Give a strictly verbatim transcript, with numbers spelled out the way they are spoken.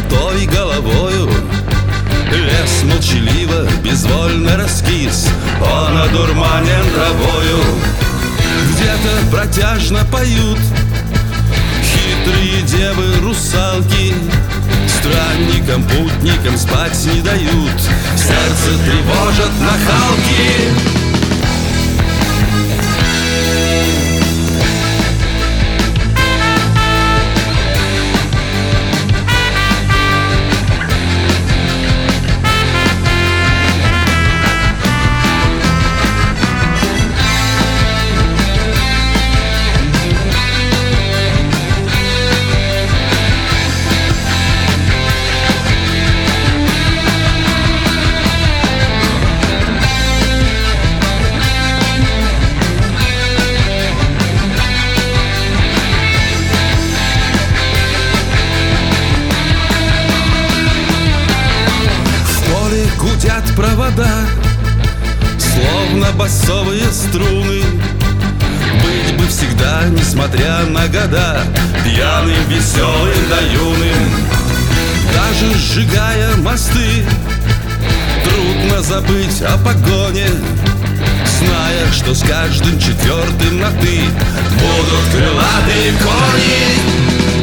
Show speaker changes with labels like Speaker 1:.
Speaker 1: золотой головою. Лес молчаливо, безвольно раскис, он одурманен травою. Где-то протяжно поют хитрые девы-русалки, странникам, путникам спать не дают, сердце тревожат нахалки. Гудят провода, словно басовые струны. Быть бы всегда, несмотря на года, пьяным, веселым да юным. Даже сжигая мосты, трудно забыть о погоне, зная, что с каждым четвертым на «ты» будут крылатые кони.